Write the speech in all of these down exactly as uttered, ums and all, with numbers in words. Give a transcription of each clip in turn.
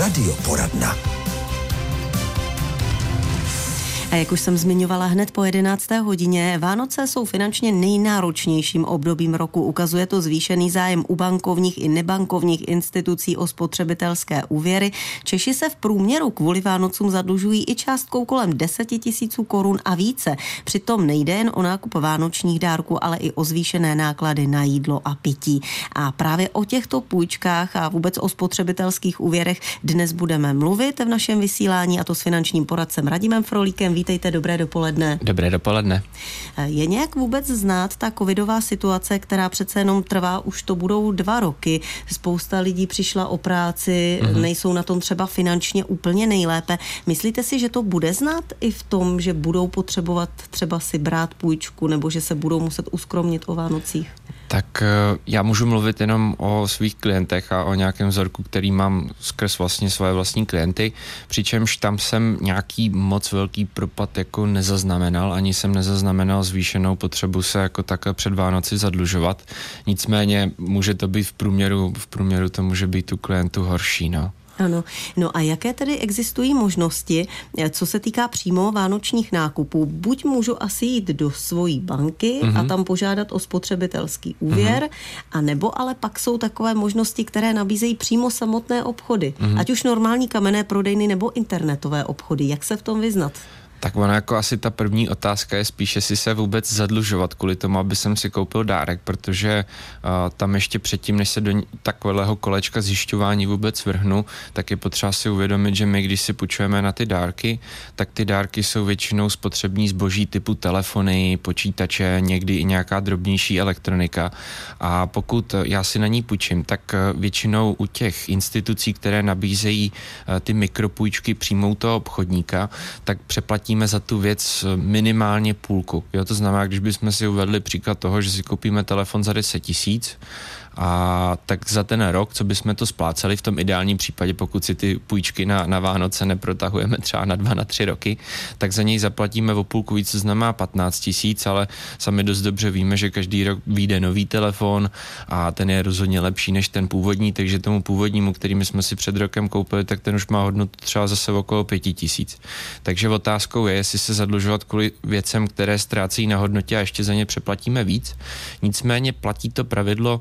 Radioporadna. A jak už jsem zmiňovala hned po jedenácté hodině, Vánoce jsou finančně nejnáročnějším obdobím roku. Ukazuje to zvýšený zájem u bankovních i nebankovních institucí o spotřebitelské úvěry. Češi se v průměru kvůli Vánocům zadlužují i částkou kolem deset tisíců korun a více. Přitom nejde jen o nákup vánočních dárků, ale i o zvýšené náklady na jídlo a pití. A právě o těchto půjčkách a vůbec o spotřebitelských úvěrech dnes budeme mluvit v našem vysílání, a to s finančním poradcem Radimem Frolíkem. Vítejte, dobré dopoledne. Dobré dopoledne. Je nějak vůbec znát ta covidová situace, která přece jenom trvá, už to budou dva roky. Spousta lidí přišla o práci, mm-hmm. nejsou na tom třeba finančně úplně nejlépe. Myslíte si, že to bude znát i v tom, že budou potřebovat třeba si brát půjčku nebo že se budou muset uskromnit o Vánocích? Tak já můžu mluvit jenom o svých klientech a o nějakém vzorku, který mám skrz vlastně svoje vlastní klienty, přičemž tam jsem nějaký moc velký propad jako nezaznamenal, ani jsem nezaznamenal zvýšenou potřebu se jako takhle před Vánoci zadlužovat. Nicméně může to být v průměru, v průměru to může být u klientů horší, no. Ano. No a jaké tedy existují možnosti, co se týká přímo vánočních nákupů? Buď můžu asi jít do svojí banky mm-hmm. a tam požádat o spotřebitelský úvěr, mm-hmm. a nebo ale pak jsou takové možnosti, které nabízejí přímo samotné obchody. Mm-hmm. Ať už normální kamenné prodejny nebo internetové obchody. Jak se v tom vyznat? Tak ono jako asi ta první otázka je spíše si se vůbec zadlužovat kvůli tomu, aby jsem si koupil dárek, protože uh, tam ještě předtím, než se do takového kolečka zjišťování vůbec vrhnu, tak je potřeba si uvědomit, že my, když si půjčujeme na ty dárky, tak ty dárky jsou většinou spotřební zboží typu telefony, počítače, někdy i nějaká drobnější elektronika. A pokud já si na ní půjčím, tak většinou u těch institucí, které nabízejí uh, ty mikropůjčky přímo u toho obchodníka, tak přeplatí za tu věc minimálně půlku. Jo, to znamená, když bychom si uvedli příklad toho, že si koupíme telefon za deset tisíc, a tak za ten rok, co bychom to spláceli v tom ideálním případě, pokud si ty půjčky na, na Vánoce neprotahujeme třeba na dva, na tři roky, tak za něj zaplatíme o půlku víc, co znamená patnáct tisíc, ale sami dost dobře víme, že každý rok vyjde nový telefon a ten je rozhodně lepší než ten původní, takže tomu původnímu, který my jsme si před rokem koupili, tak ten už má hodnotu třeba zase okolo pěti tisíc. Takže otázkou je, jestli se zadlužovat kvůli věcem, které ztrácí na hodnotě a ještě za ně přeplatíme víc. Nicméně platí to pravidlo,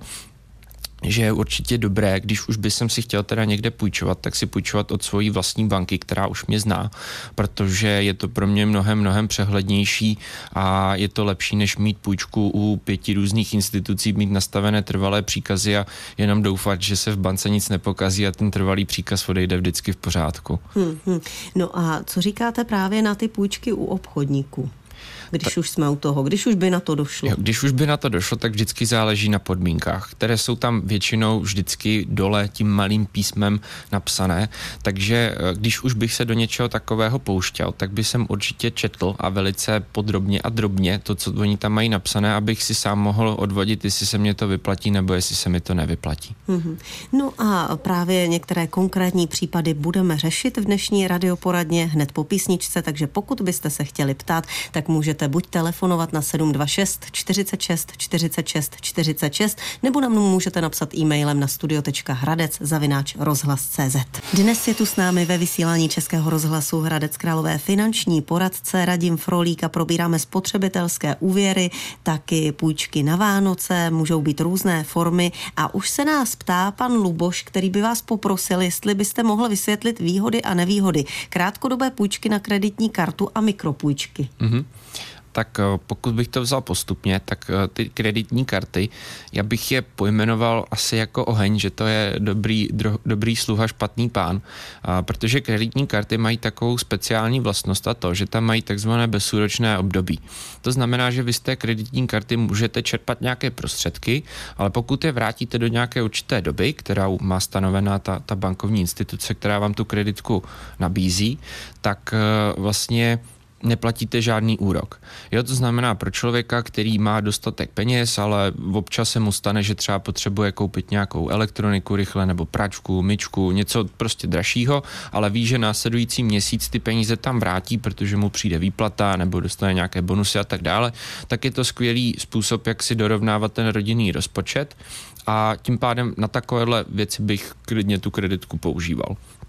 že je určitě dobré, když už bych si chtěl teda někde půjčovat, tak si půjčovat od svojí vlastní banky, která už mě zná, protože je to pro mě mnohem, mnohem přehlednější a je to lepší, než mít půjčku u pěti různých institucí, mít nastavené trvalé příkazy a jenom doufat, že se v bance nic nepokazí a ten trvalý příkaz odejde vždycky v pořádku. Hmm, hmm. No a co říkáte právě na ty půjčky u obchodníků? Když už jsme u toho, když už by na to došlo. Jo, když už by na to došlo, tak vždycky záleží na podmínkách, které jsou tam většinou vždycky dole tím malým písmem napsané, takže když už bych se do něčeho takového pouštěl, tak bych jsem určitě četl a velice podrobně a drobně to, co oni tam mají napsané, abych si sám mohl odvodit, jestli se mě to vyplatí nebo jestli se mi to nevyplatí. Mm-hmm. No a právě některé konkrétní případy budeme řešit v dnešní radioporadně hned po písničce, takže pokud byste se chtěli ptát, tak můžete buď telefonovat na sedm dva šest čtyřicet šest čtyřicet šest čtyřicet šest nebo nám můžete napsat e-mailem na studio tečka hradec zavináč rozhlas tečka cé zet. Dnes je tu s námi ve vysílání Českého rozhlasu Hradec Králové finanční poradce Radim Frolík a probíráme spotřebitelské úvěry, taky půjčky na Vánoce, můžou být různé formy a už se nás ptá pan Luboš, který by vás poprosil, jestli byste mohl vysvětlit výhody a nevýhody krátkodobé půjčky na kreditní kartu a mikropůjčky. Mm-hmm. Tak pokud bych to vzal postupně, tak ty kreditní karty, já bych je pojmenoval asi jako oheň, že to je dobrý, dro, dobrý sluha, špatný pán, a protože kreditní karty mají takovou speciální vlastnost a to, že tam mají takzvané bezúročné období. To znamená, že vy z té kreditní karty můžete čerpat nějaké prostředky, ale pokud je vrátíte do nějaké určité doby, kterou má stanovená ta, ta bankovní instituce, která vám tu kreditku nabízí, tak vlastně neplatíte žádný úrok. Jo, to znamená pro člověka, který má dostatek peněz, ale občas se mu stane, že třeba potřebuje koupit nějakou elektroniku rychle nebo pračku, myčku, něco prostě dražšího, ale ví, že následující měsíc ty peníze tam vrátí, protože mu přijde výplata nebo dostane nějaké bonusy a tak dále, tak je to skvělý způsob, jak si dorovnávat ten rodinný rozpočet a tím pádem na takovéhle věci bych klidně tu kreditku používal.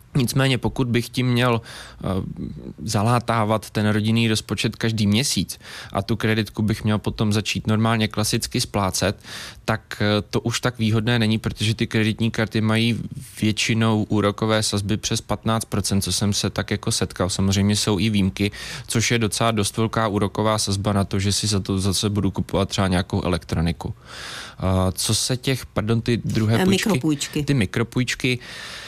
Nicméně pokud bych tím měl uh, zalátávat ten rodinný rozpočet každý měsíc a tu kreditku bych měl potom začít normálně klasicky splácet, tak uh, to už tak výhodné není, protože ty kreditní karty mají většinou úrokové sazby přes patnáct procent, co jsem se tak jako setkal. Samozřejmě jsou i výjimky, což je docela dost velká úroková sazba na to, že si za to zase budu kupovat třeba nějakou elektroniku. Uh, co se těch, pardon, ty druhé půjčky, mikropůjčky. ty mikropůjčky,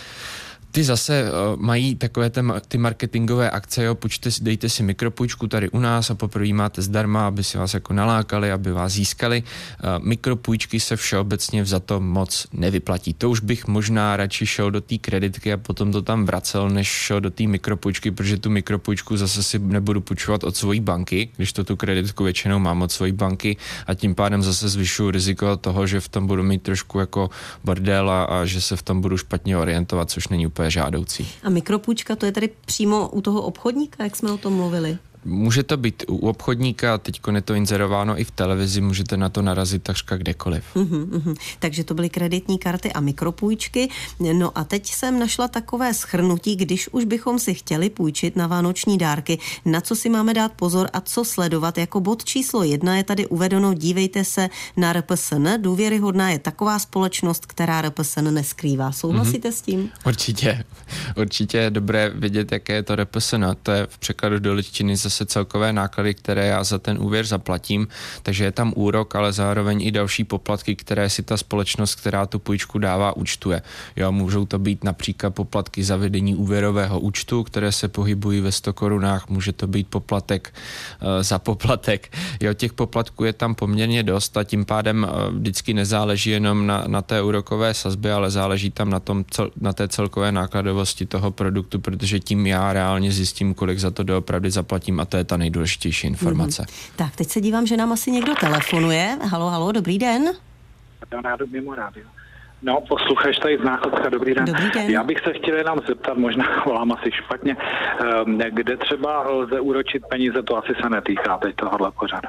ty zase uh, mají takové ty, ty marketingové akce, jo, půjčte, dejte si mikropůjčku tady u nás a poprvé máte zdarma, aby si vás jako nalákali, aby vás získali. Uh, mikropůjčky se všeobecně vzato moc nevyplatí. To už bych možná radši šel do té kreditky a potom to tam vracel, než šel do té mikropůjčky, protože tu mikropůjčku zase si nebudu půjčovat od svojí banky, když to tu kreditku většinou mám od svojí banky a tím pádem zase zvyšuju riziko toho, že v tom budu mít trošku jako bordel a, a že se v tom budu špatně orientovat, což není úplně žádoucí. A mikropůjčka, to je tady přímo u toho obchodníka, jak jsme o tom mluvili? Může to být u obchodníka, teďko je to inzerováno i v televizi, můžete na to narazit takřka kdekoliv. Uhum, uhum. Takže to byly kreditní karty a mikropůjčky. No a teď jsem našla takové shrnutí, když už bychom si chtěli půjčit na vánoční dárky, na co si máme dát pozor a co sledovat. Jako bod číslo jedna je tady uvedeno, dívejte se na R P S N. Důvěryhodná je taková společnost, která R P S N neskrývá. Souhlasíte mm-hmm. s tím? Určitě. Určitě je dobré vědět, jaké je to R P S N. To je v překladu do litčiny zase celkové náklady, které já za ten úvěr zaplatím, takže je tam úrok, ale zároveň i další poplatky, které si ta společnost, která tu půjčku dává, účtuje. Jo, můžou to být například poplatky za vedení úvěrového účtu, které se pohybují ve sto korunách, může to být poplatek uh, za poplatek. Jo, těch poplatků je tam poměrně dost a tím pádem uh, vždycky nezáleží jenom na, na té úrokové sazbě, ale záleží tam na, tom, cel, na té celkové nákladovosti toho produktu, protože tím já reálně zjistím, kolik za to doopravdy zaplatím a to je ta nejdůležitější informace. Mm-hmm. Tak, teď se dívám, že nám asi někdo telefonuje. Halo, halo, dobrý den. Rádio mimo rádio. No, posluchač tady z Náchodska, dobrý den. Dobrý den. Já bych se chtěl jenom zeptat, možná volám asi špatně, kde třeba lze úročit peníze, to asi se netýká teď tohohle pořadu.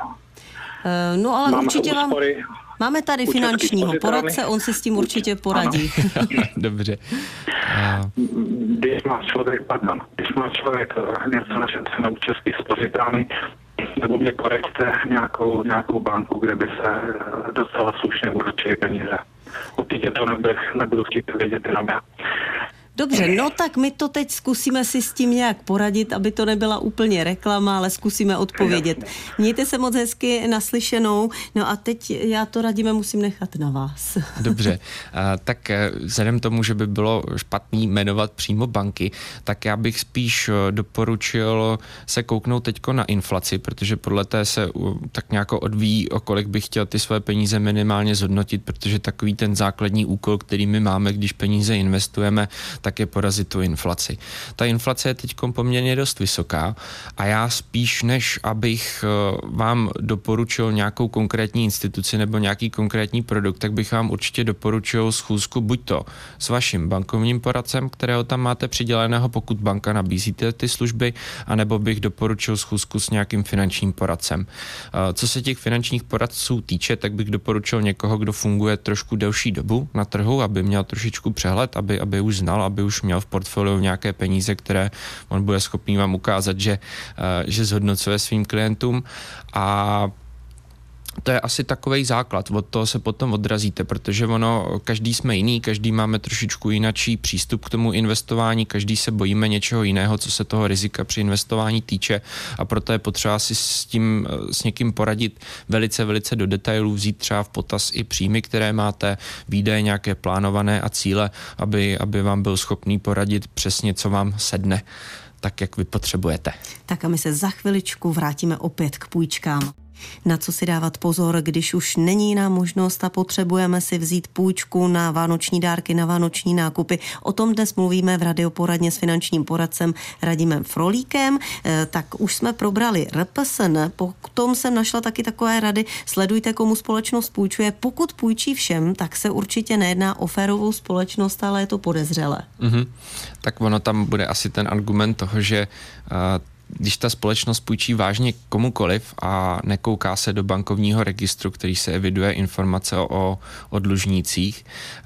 Uh, no ale Máme určitě vám... úspory, Máme tady finančního poradce, on si s tím určitě poradí. Dobře. A... Když má člověk, pardon, když má člověk něco našetřeno u českých spořitelny, nebo mě poradíte nějakou, nějakou banku, kde by se docela slušně úročily peníze. Určitě to nebudu, nebudu chtít vědět jenom já. Dobře, no tak my to teď zkusíme si s tím nějak poradit, aby to nebyla úplně reklama, ale zkusíme odpovědět. Mějte se moc hezky naslyšenou, no a teď já to radíme musím nechat na vás. Dobře, tak vzhledem tomu, že by bylo špatný jmenovat přímo banky, tak já bych spíš doporučil se kouknout teďko na inflaci, protože podle té se tak nějak odvíjí, o kolik bych chtěl ty své peníze minimálně zhodnotit, protože takový ten základní úkol, který my máme, když peníze investujeme, tak je porazit tu inflaci. Ta inflace je teď poměrně dost vysoká a já spíš než abych vám doporučil nějakou konkrétní instituci nebo nějaký konkrétní produkt, tak bych vám určitě doporučil schůzku buď to s vaším bankovním poradcem, kterého tam máte přiděleného, pokud banka nabízí ty služby, anebo bych doporučil schůzku s nějakým finančním poradcem. Co se těch finančních poradců týče, tak bych doporučil někoho, kdo funguje trošku delší dobu na trhu, aby měl trošičku přehled, aby, aby už znal, aby už měl v portfoliu nějaké peníze, které on bude schopný vám ukázat, že, že zhodnocuje svým klientům a to je asi takovej základ, od toho se potom odrazíte, protože ono, každý jsme jiný, každý máme trošičku jinačí přístup k tomu investování, každý se bojíme něčeho jiného, co se toho rizika při investování týče a proto je potřeba si s tím, s někým poradit velice, velice do detailů, vzít třeba v potaz i příjmy, které máte, výdaje nějaké plánované a cíle, aby, aby vám byl schopný poradit přesně, co vám sedne, tak jak vy potřebujete. Tak a my se za chviličku vrátíme opět k půjčkám. Na co si dávat pozor, když už není jiná možnost a potřebujeme si vzít půjčku na vánoční dárky, na vánoční nákupy. O tom dnes mluvíme v radioporadně s finančním poradcem Radimem Frolíkem. E, tak už jsme probrali R P S N, potom jsem našla taky takové rady. Sledujte, komu společnost půjčuje. Pokud půjčí všem, tak se určitě nejedná o férovou společnost, ale je to podezřelé. Mm-hmm. Tak ono tam bude asi ten argument toho, že uh, když ta společnost půjčí vážně komukoliv a nekouká se do bankovního registru, který se eviduje informace o, o dlužnících,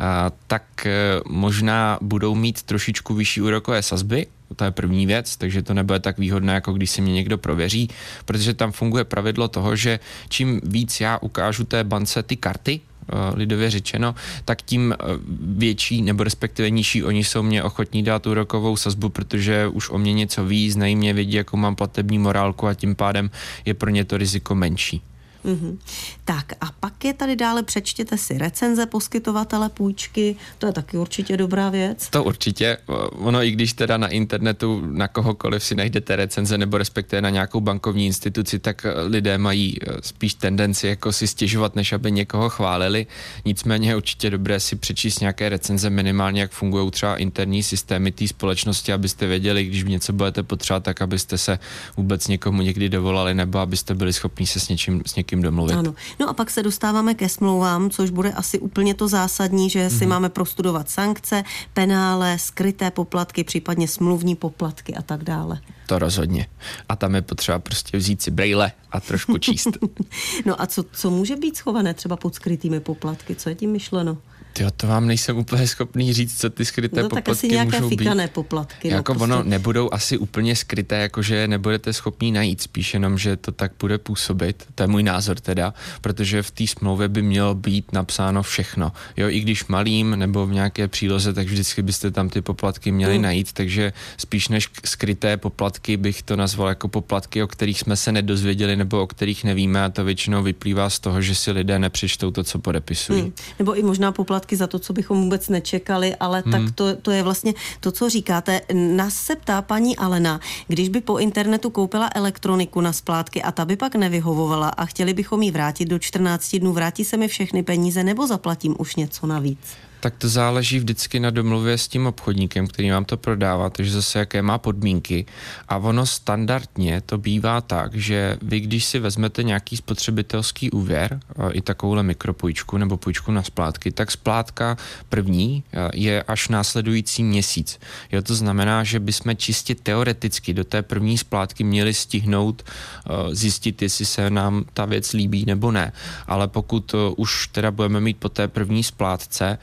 tak možná budou mít trošičku vyšší úrokové sazby. To je první věc, takže to nebude tak výhodné, jako když si mě někdo prověří, protože tam funguje pravidlo toho, že čím víc já ukážu té bance ty karty, lidově řečeno, tak tím větší nebo respektive nižší oni jsou mě ochotní dát úrokovou sazbu, protože už o mě něco ví, znají mě, vědí, jakou mám platební morálku a tím pádem je pro ně to riziko menší. Mm-hmm. Tak a pak je tady dále, přečtěte si recenze poskytovatele půjčky, to je taky určitě dobrá věc. To určitě, ono i když teda na internetu na kohokoliv si najdete recenze nebo respektive na nějakou bankovní instituci, tak lidé mají spíš tendenci jako si stěžovat, než aby někoho chválili, nicméně je určitě dobré si přečíst nějaké recenze minimálně, jak fungují třeba interní systémy té společnosti, abyste věděli, když něco budete potřebovat, tak abyste se vůbec někomu někdy dovolali nebo abyste byli schopni se s něčím, s někým domluvit. Ano. No a pak se dostáváme ke smlouvám, což bude asi úplně to zásadní, že si mm-hmm. máme prostudovat sankce, penále, skryté poplatky, případně smluvní poplatky a tak dále. To rozhodně. A tam je potřeba prostě vzít si brejle a trošku číst. No a co, co může být schované třeba pod skrytými poplatky? Co je tím myšleno? Tyjo, to vám nejsem úplně schopný říct, co ty skryté no, poplatky můžou být. Tak asi nějaké fikané být. poplatky. Jako no, ono prostě. nebudou asi úplně skryté, jakože nebudete schopní najít, spíš jenom, že to tak bude působit. To je můj názor teda, protože v té smlouvě by mělo být napsáno všechno. Jo, i když malým nebo v nějaké příloze, tak vždycky byste tam ty poplatky měli hmm. najít, takže spíš než skryté poplatky bych to nazval jako poplatky, o kterých jsme se nedozvěděli nebo o kterých nevíme a to většinou vyplývá z toho, že si lidé nepřečtou to, co podepisují. Hmm. Nebo i možná poplatky za to, co bychom vůbec nečekali, ale hmm. tak to, to je vlastně to, co říkáte. Nás se ptá paní Alena, když by po internetu koupila elektroniku na splátky a ta by pak nevyhovovala a chtěli bychom ji vrátit do čtrnácti dnů, vrátí se mi všechny peníze nebo zaplatím už něco navíc? Tak to záleží vždycky na domluvě s tím obchodníkem, který vám to prodává, takže zase jaké má podmínky. A ono standardně to bývá tak, že vy, když si vezmete nějaký spotřebitelský úvěr, i takovouhle mikropůjčku nebo půjčku na splátky, tak splátka první je až následující měsíc. Jo, to znamená, že bychom čistě teoreticky do té první splátky měli stihnout zjistit, jestli se nám ta věc líbí nebo ne. Ale pokud už teda budeme mít po té první splátce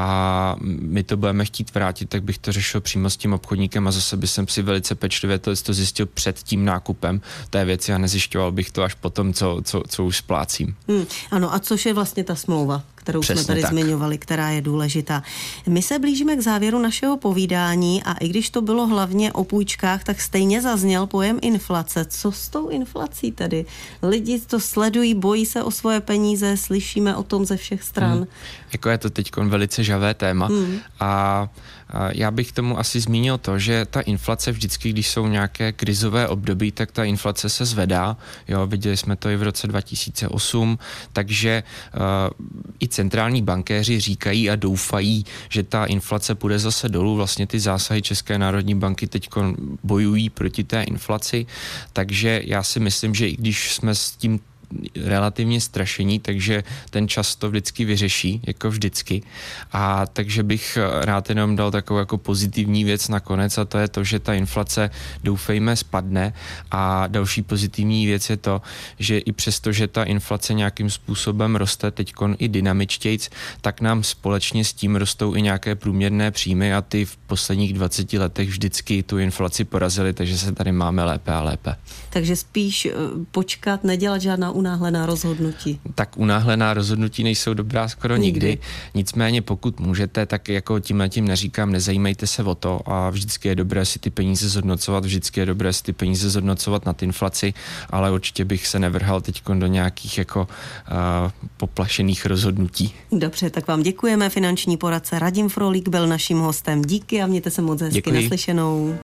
a my to budeme chtít vrátit, tak bych to řešil přímo s tím obchodníkem a zase bych si velice pečlivě to, to zjistil před tím nákupem té věci a nezjišťoval bych to až potom, co, co, co už splácím. Hmm, ano, a což je vlastně ta smlouva, kterou Přesně jsme tady tak. zmiňovali, která je důležitá. My se blížíme k závěru našeho povídání a i když to bylo hlavně o půjčkách, tak stejně zazněl pojem inflace. Co s tou inflací tedy? Lidi to sledují, bojí se o svoje peníze, slyšíme o tom ze všech stran. Hmm. Jako je to teď velice žavé téma hmm. a já bych tomu asi zmínil to, že ta inflace vždycky, když jsou nějaké krizové období, tak ta inflace se zvedá. Jo, viděli jsme to i v roce dva tisíce osm, takže uh, i centrální bankéři říkají a doufají, že ta inflace půjde zase dolů. Vlastně ty zásahy České národní banky teď bojují proti té inflaci, takže já si myslím, že i když jsme s tím relativně strašení, takže ten čas to vždycky vyřeší, jako vždycky. A takže bych rád jenom dal takovou jako pozitivní věc nakonec a to je to, že ta inflace doufejme spadne a další pozitivní věc je to, že i přesto, že ta inflace nějakým způsobem roste teďkon i dynamičtějc, tak nám společně s tím rostou i nějaké průměrné příjmy a ty v posledních dvaceti letech vždycky tu inflaci porazily, takže se tady máme lépe a lépe. Takže spíš počkat, nedělat žádná unáhlená rozhodnutí. Tak unáhlená rozhodnutí nejsou dobrá skoro nikdy. nikdy. Nicméně pokud můžete, tak jako tímhletím neříkám, nezajímejte se o to a vždycky je dobré si ty peníze zhodnocovat, vždycky je dobré si ty peníze zhodnocovat nad inflaci, ale určitě bych se nevrhal teď do nějakých jako uh, poplašených rozhodnutí. Dobře, tak vám děkujeme. Finanční poradce Radim Frolík byl naším hostem. Díky a mějte se moc hezky. Děkuji. Naslyšenou.